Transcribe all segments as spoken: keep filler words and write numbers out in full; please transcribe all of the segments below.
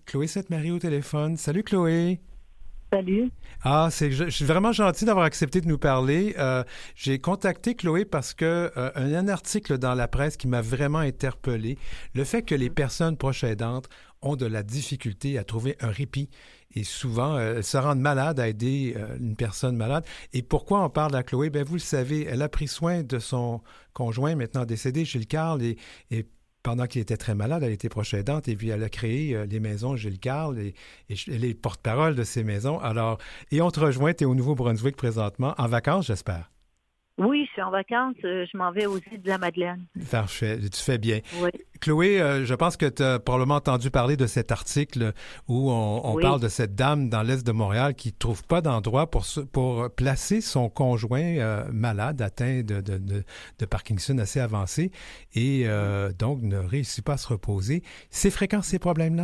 Chloé Sainte-Marie au téléphone. Salut Chloé. Salut. Ah, c'est, je, je suis vraiment gentil d'avoir accepté de nous parler. Euh, j'ai contacté Chloé parce que euh, un, un article dans la presse qui m'a vraiment interpellé, le fait que les personnes proches aidantes ont de la difficulté à trouver un répit et souvent euh, elles se rendent malades à aider euh, une personne malade. Et pourquoi on parle à Chloé? Bien, vous le savez, elle a pris soin de son conjoint maintenant décédé, Gilles Carle, et, et pendant qu'il était très malade, elle était proche aidante et puis elle a créé euh, les maisons Gilles Carle et, et elle est porte-parole de ces maisons. Alors, et on te rejoint, tu es au Nouveau-Brunswick présentement, en vacances, j'espère. Oui, je suis en vacances. euh, Je m'en vais aux îles de la Madeleine. Parfait, tu fais bien. Oui, Chloé, euh, je pense que tu as probablement entendu parler de cet article où on, on parle oui. de cette dame dans l'est de Montréal qui ne trouve pas d'endroit pour, se- pour placer son conjoint euh, malade, atteint de, de, de, de Parkinson assez avancé, et euh, donc ne réussit pas à se reposer. C'est fréquent ces problèmes-là?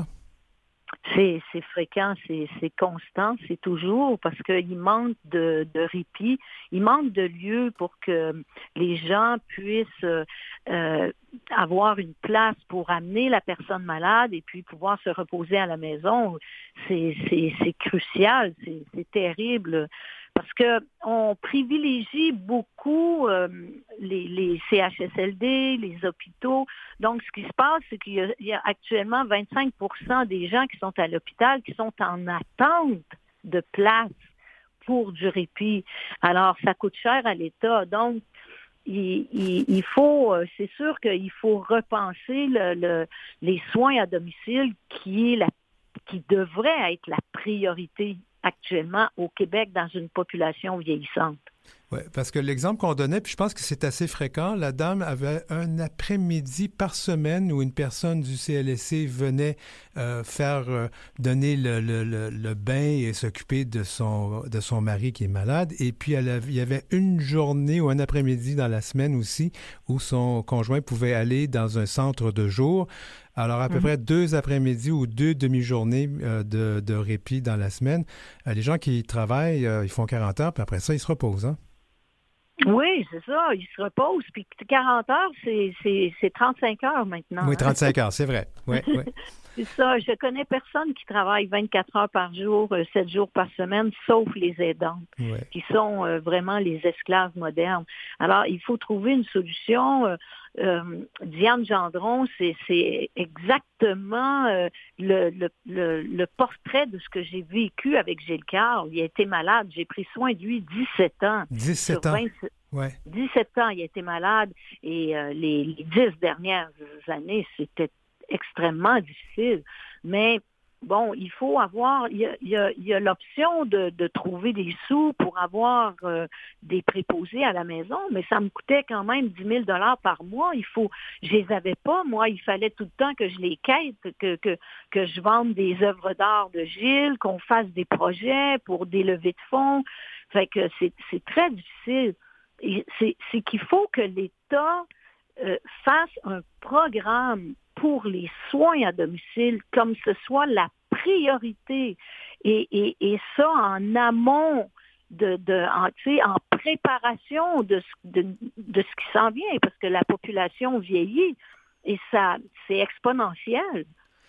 C'est, c'est fréquent, c'est, c'est constant, c'est toujours parce qu'il manque de, de répit, il manque de lieux pour que les gens puissent euh, euh, avoir une place pour amener la personne malade et puis pouvoir se reposer à la maison. C'est, c'est, c'est crucial, c'est, c'est terrible. Parce que on privilégie beaucoup euh, les, les C H S L D, les hôpitaux. Donc, ce qui se passe, c'est qu'il y a, il y a actuellement vingt-cinq pour cent des gens qui sont à l'hôpital qui sont en attente de place pour du répit. Alors, ça coûte cher à l'État. Donc, il, il, il faut, euh, c'est sûr qu'il faut repenser le, le, les soins à domicile qui est la, qui devrait être la priorité actuellement au Québec dans une population vieillissante. Oui, parce que l'exemple qu'on donnait, puis je pense que c'est assez fréquent, la dame avait un après-midi par semaine où une personne du C L S C venait euh, faire euh, donner le, le, le, le bain et s'occuper de son, de son mari qui est malade. Et puis, elle avait, il y avait une journée ou un après-midi dans la semaine aussi où son conjoint pouvait aller dans un centre de jour. Alors, à peu Mm-hmm. près deux après-midi ou deux demi-journées euh, de, de répit dans la semaine. Euh, les gens qui travaillent, euh, ils font quarante heures, puis après ça, ils se reposent, hein? Oui, c'est ça. Ils se reposent. Puis quarante heures, c'est, c'est, c'est trente-cinq heures maintenant. Oui, Hein? trente-cinq heures, c'est vrai. Oui, oui. C'est ça. Je connais personne qui travaille vingt-quatre heures par jour, euh, sept jours par semaine, sauf les aidantes, Oui. qui sont euh, vraiment les esclaves modernes. Alors, il faut trouver une solution. Euh, euh, Diane Gendron, c'est, c'est exactement euh, le, le, le, le portrait de ce que j'ai vécu avec Gilles Carle. Il a été malade. J'ai pris soin de lui dix-sept ans. dix-sept Sur ans. vingt Ouais. dix-sept ans, il a été malade et euh, les, les dix dernières années, c'était extrêmement difficile. Mais bon, il faut avoir, il y a, il y a, il y a l'option de, de trouver des sous pour avoir euh, des préposés à la maison, mais ça me coûtait quand même dix mille dollars par mois. Il faut, je les avais pas, moi. Il fallait tout le temps que je les quête, que, que, que je vende des œuvres d'art de Gilles, qu'on fasse des projets pour des levées de fonds. Fait que c'est, c'est très difficile. Et c'est, c'est qu'il faut que l'État euh, fasse un programme pour les soins à domicile comme ce soit la priorité. Et, et, et ça en amont, de, de, en, tu sais, en préparation de, de, de ce qui s'en vient, parce que la population vieillit et ça, c'est exponentiel.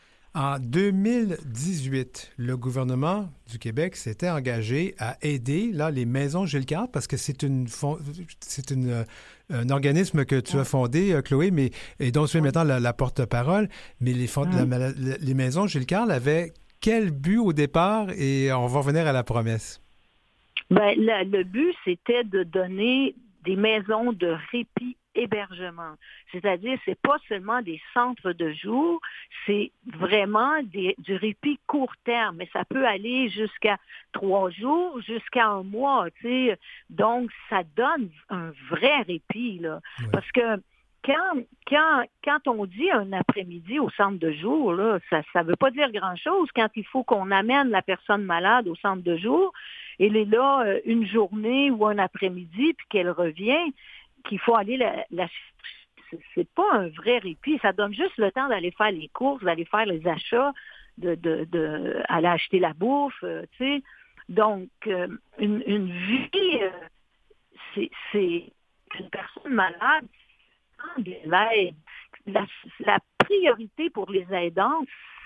En deux mille dix-huit, le gouvernement du Québec s'était engagé à aider là, les maisons Gilles Carle parce que c'est, une fond... c'est une, euh, un organisme que tu as fondé, euh, Chloé, mais, et dont tu es maintenant la, la porte-parole. Mais les, fond... Mmh. la, la, les maisons Gilles Carle avaient quel but au départ? Et on va revenir à la promesse. Ben, le, le but, c'était de donner des maisons de répit hébergement. C'est-à-dire, c'est pas seulement des centres de jour, c'est vraiment des, du répit court terme, mais ça peut aller jusqu'à trois jours, jusqu'à un mois, tu sais. Donc, ça donne un vrai répit, là. Ouais. Parce que quand, quand, quand on dit un après-midi au centre de jour, là, ça ne veut pas dire grand-chose. Quand il faut qu'on amène la personne malade au centre de jour, elle est là euh, une journée ou un après-midi, puis qu'elle revient, qu'il faut aller la, la c'est, c'est pas un vrai répit. Ça donne juste le temps d'aller faire les courses, d'aller faire les achats, de, de, de aller acheter la bouffe, euh, tu sais. Donc, euh, une, une vie, euh, c'est, c'est une personne malade, de l'aide. La, la priorité pour les aidants,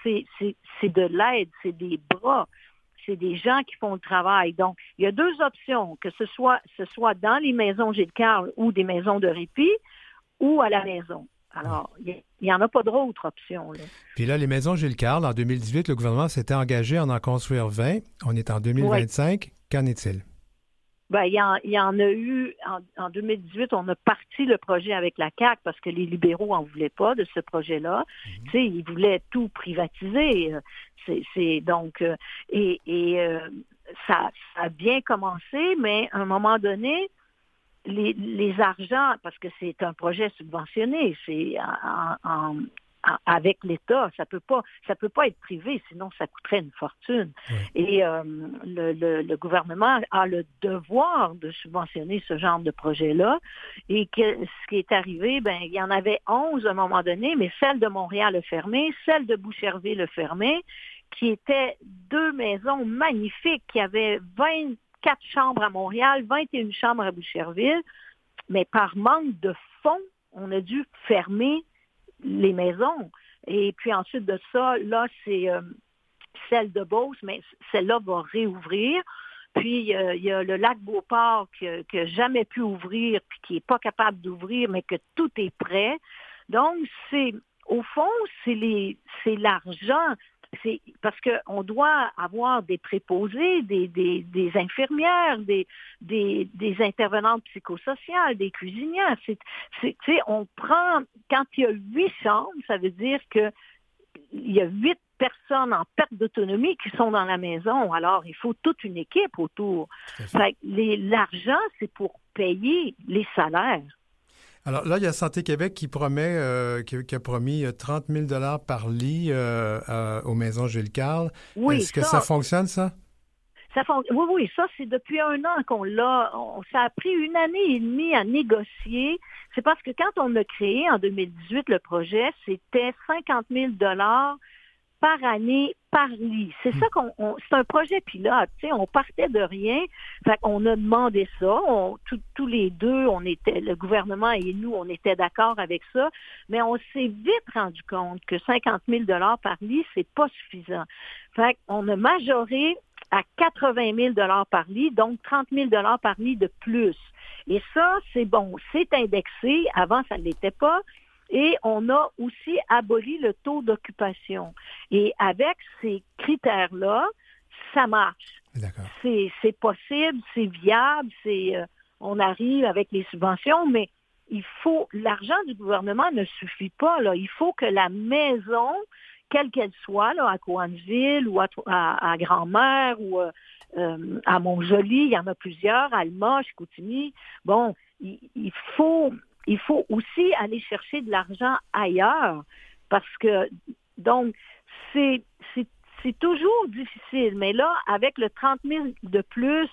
c'est, c'est, c'est de l'aide, c'est des bras, c'est des gens qui font le travail. Donc, il y a deux options, que ce soit, ce soit dans les maisons Gilles Carle ou des maisons de répit ou à la maison. Alors, il n'y en a pas d'autres options. Là. Puis là, les maisons Gilles Carle, en deux mille dix-huit, le gouvernement s'était engagé à en construire vingt. On est en deux mille vingt-cinq. Oui. Qu'en est-il? Ben, il y en, il y en a eu, en, en deux mille dix-huit, on a parti le projet avec la C A Q parce que les libéraux n'en voulaient pas de ce projet-là. Mm-hmm. Tu sais, ils voulaient tout privatiser. C'est, c'est donc, euh, et, et euh, ça, ça a bien commencé, mais à un moment donné, les, les argents, parce que c'est un projet subventionné, c'est en, en, en, avec l'État, ça peut pas, ça peut pas être privé, sinon ça coûterait une fortune. Oui. Et euh, le, le, le gouvernement a le devoir de subventionner ce genre de projet-là. Et que, ce qui est arrivé, ben il y en avait onze à un moment donné, mais celle de Montréal a fermé, celle de Boucherville a fermé, qui étaient deux maisons magnifiques, qui avaient vingt-quatre chambres à Montréal, vingt et une chambres à Boucherville, mais par manque de fonds, on a dû fermer les maisons. Et puis ensuite de ça, là, c'est euh, celle de Beauce, mais celle-là va réouvrir. Puis euh, il y a le lac Beauport qui n'a jamais pu ouvrir, puis qui n'est pas capable d'ouvrir, mais que tout est prêt. Donc, c'est au fond, c'est les c'est l'argent. C'est parce qu'on doit avoir des préposés, des, des, des infirmières, des, des, des intervenantes psychosociales, des cuisinières. C'est, c'est, tu sais, on prend, quand il y a huit chambres, ça veut dire que il y a huit personnes en perte d'autonomie qui sont dans la maison. Alors, il faut toute une équipe autour. Fait que les, l'argent, c'est pour payer les salaires. Alors là, il y a Santé Québec qui promet, euh, qui, qui a promis trente mille dollars par lit euh, euh, aux maisons Gilles Carle. Oui, Est-ce que ça, ça fonctionne, ça? Ça fon... Oui, oui, ça, c'est depuis un an qu'on l'a. On... Ça a pris une année et demie à négocier. C'est parce que quand on a créé en deux mille dix-huit le projet, c'était cinquante mille dollars par année, par lit. C'est ça qu'on, on, c'est un projet pilote, tu sais, on partait de rien. Fait qu'on a demandé ça. On, tout, tous les deux, on était, le gouvernement et nous, on était d'accord avec ça. Mais on s'est vite rendu compte que cinquante mille dollars par lit, c'est pas suffisant. Fait qu'on a majoré à quatre-vingt mille dollars par lit, donc trente mille dollars par lit de plus. Et ça, c'est bon, c'est indexé. Avant, ça ne l'était pas. Et on a aussi aboli le taux d'occupation. Et avec ces critères-là, ça marche. D'accord. C'est, c'est possible, c'est viable, c'est, euh, on arrive avec les subventions, mais il faut, l'argent du gouvernement ne suffit pas, là. Il faut que la maison, quelle qu'elle soit, là, à Cowansville ou à, à, à Grand-Mère ou euh, à Montjoly, il y en a plusieurs, à Alma, Chicoutimi. Bon, il, il faut... Il faut aussi aller chercher de l'argent ailleurs parce que, donc, c'est, c'est, c'est toujours difficile. Mais là, avec le trente mille de plus,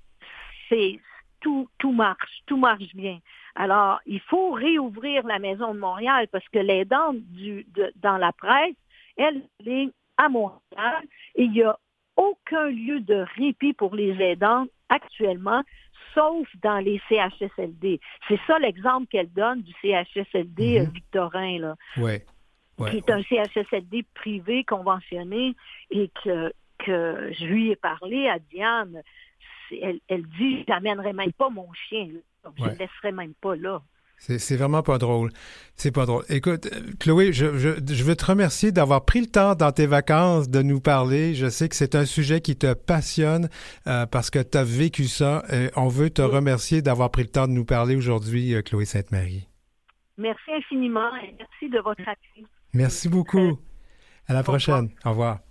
c'est, tout, tout marche, tout marche bien. Alors, il faut réouvrir la Maison de Montréal parce que l'aidante du, de, dans la presse, elle est à Montréal et il n'y a aucun lieu de répit pour les aidantes actuellement, sauf dans les C H S L D. C'est ça l'exemple qu'elle donne du C H S L D mm-hmm. Victorin, là. Oui. Ouais, qui est ouais. un C H S L D privé conventionné et que, que je lui ai parlé à Diane. Elle, elle dit, je n'amènerai même pas mon chien, là. Je ne ouais. le laisserai même pas là. C'est, c'est vraiment pas drôle. C'est pas drôle. Écoute, Chloé, je, je, je veux te remercier d'avoir pris le temps dans tes vacances de nous parler. Je sais que c'est un sujet qui te passionne euh, parce que tu as vécu ça. Et on veut te oui. remercier d'avoir pris le temps de nous parler aujourd'hui, euh, Chloé Sainte-Marie. Merci infiniment et merci de votre appui. Merci beaucoup. À la prochaine. Au revoir.